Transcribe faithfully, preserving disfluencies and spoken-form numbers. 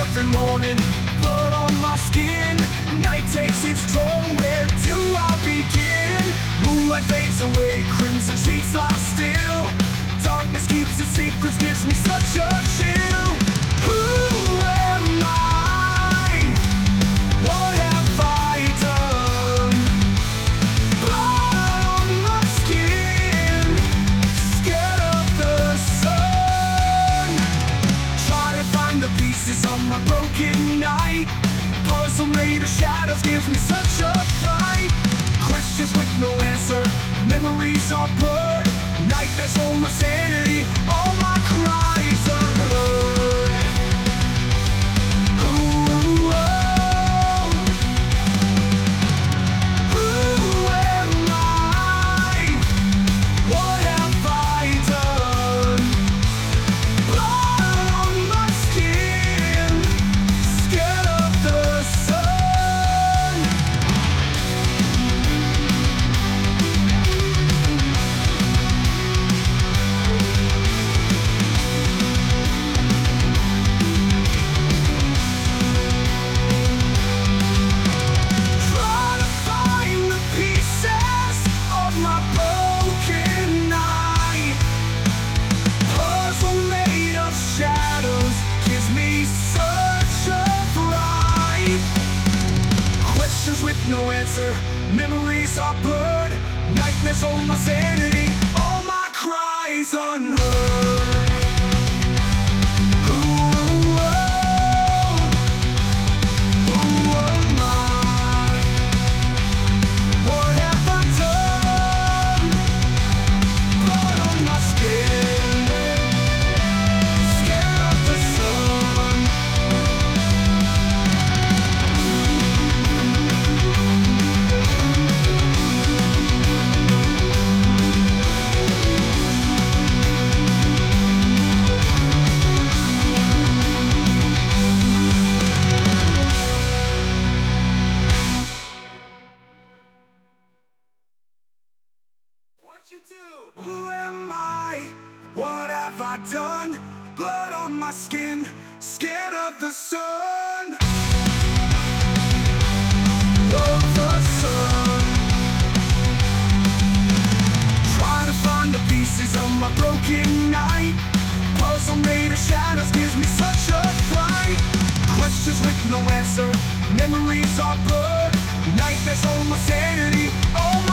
every morning, blood on my skin. Night takes its toll, where do I begin? Moonlight fades away, crimson sheets lie still. Darkness keeps its secrets, gives me such a chill. Who am I? What have I done? Blood on my skin, scared of the sun. Try to find the pieces of my broken night. Puzzle made of shadows gives me such a fright. Questions with no answer, memories are blurred. Nightmares hold my sanity, all my cries are heard. Ooh, oh. Who am I? What have I done? Blood on my skin, scared of the sun. Try to find the pieces of my broken night. Puzzle made of shadows gives me such a fright. Questions with no answer, memories are blurred. Nightmares hold my sanity, all my cries unheard. Ooh, oh. Who am I? What have I done? Blood on my skin, scared of the sun. What you do? Who am I? What have I done? Blood on my skin, scared of the sun. Of the sun. Trying to find the pieces of my broken night. Puzzle made of shadows gives me such a fright. Questions with no answer, memories are blurred. Nightmares hold my sanity, all